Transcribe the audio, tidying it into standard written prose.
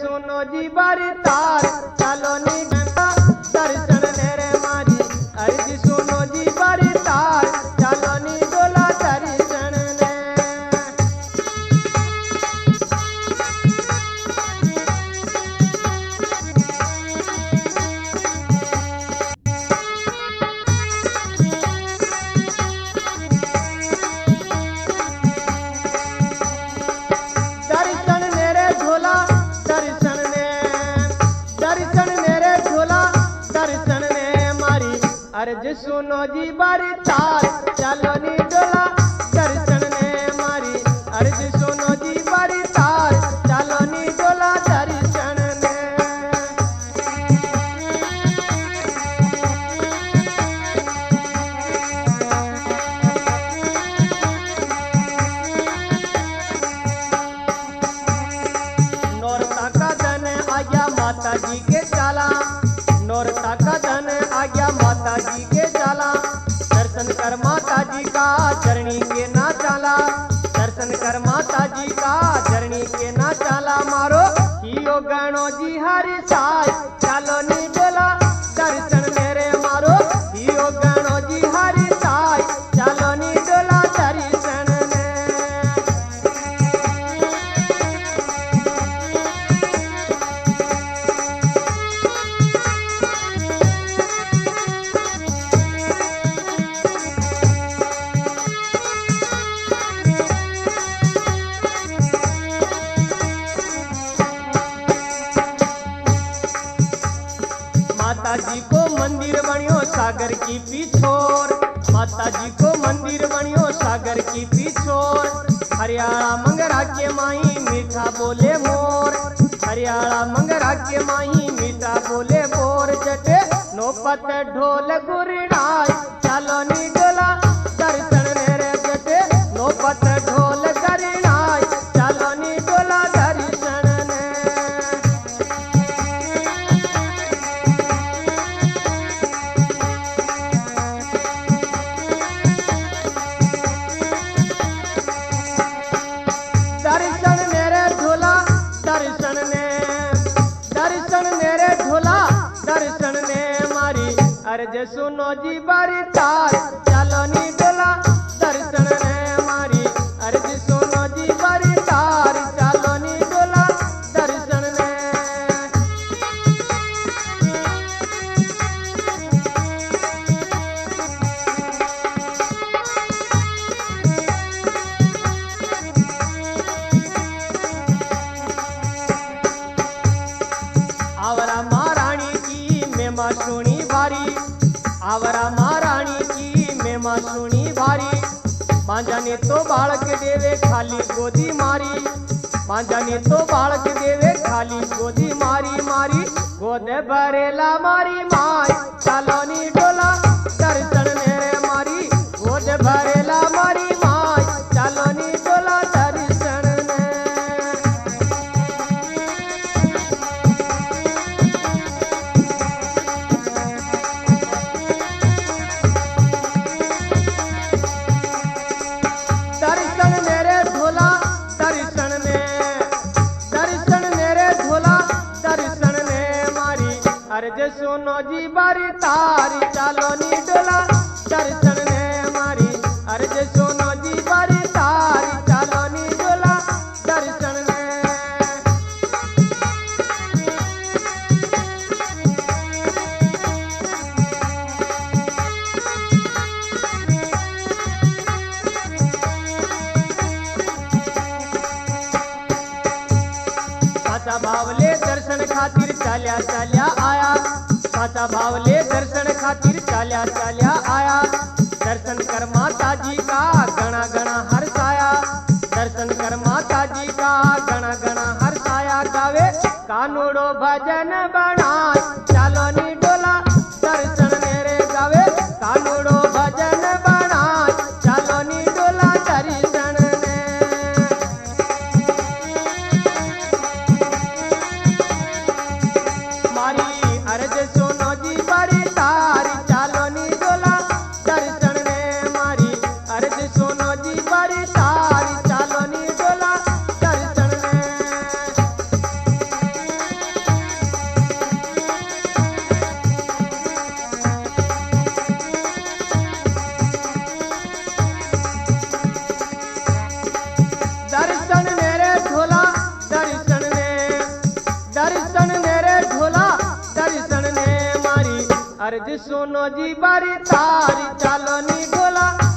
सुनो जी बारी तार चालो नी गंगा दर्शन मेरे मारी। अर्ज सुनो जी बारी तार चालो नी डोला दर्शन ने। दर्शन मेरे झोला दर्शन ने, दर्शन मेरे झोला दर्शन ने मारी। अर्ज सुनो जी बारी तार चालो नी डोला दर्शन ने मारी। अर्ज सुनो जी बारी तार चालो नी डोला दर्शन ने। नौरता का धन आ गया माता जी के चाला, नौरता का धन आ गया माता जी के चाला। दर्शन कर माता जी का चरणी के ना चाला, दर्शन कर माता जी का चरणी के ना चाला। मारो कियो गणो जी हरि साय चालो नी डोला दर्शन मेरे मारो। कियो गणो जी हरि साय चालो नी डोला दर्शन ने। माता जी को मंदिर बनियो सागर की पिछोर, माता जी को मंदिर बनियो सागर की पिछोर। हरियाणा मंगरा के माही मीठा बोले मोर, हरियाणा मंगरा के माही मीठा बोले मोर। जटे नौपत ढोल गुरनाय चालो नी डोला दर्शन मेरे। जटे नौपत ढोल गुरनाय चालो नी डोला दर्शन ने। दर्शन मेरे झोला दर्शन ने, दर्शन मेरे झोला दर्शन ने मारी। अर्ज सुनो जी बारी तार चालो नी डोला दर्शन ने मारी। अर्ज सुनो जी बारी तार चालो नी डोला दर्शन ने। आवरा महारानी की मेमा सुनी भारी, आवरा महारानी की मेमा सुनी भारी। मांझा ने तो बालक देवे खाली गोदी मारी, मांझा ने तो बालक देवे खाली गोदी मारी। मारी गोद भरेला मारी माय चालो नी डोला दर्शन मेरे मारी। गोद भरेला मारी माय चालो नी डोला दर्शन ने। दर्शन मेरे झोला दर्शन ने, दर्शन मेरे झोला दर्शन ने मारी। अर्ज सुनो जी बारी तार चालो नी डोला दर्शन ने मारी। अर्ज सुनो जी बारी तार चालो नी डोला दर्शन ने। साचा भावले दर्शन खातिर चाल्या चाल्या आया, साचा भावले दर्शन खातिर चाल्या चाल्या आया। दर्शन कर माता जी का गणा गणा हर्षाया, दर्शन कर माता जी का गणा गणा हर्षाया। गावे कानूड़ो भजन बनाय चालो नी डोला दर्शन मेरे। गावे कानूड़ो भजन बनाय चालो नी डोला दर्शन ने। मारी अर्ज सुनो जी बारी तार चालो नी डोला दर्शन ने मारी। अर्ज सुनो जी बारी तार चालो नी डोला दर्शन ने। अर्ज सुनो जी बारी तारी चलो नी गोला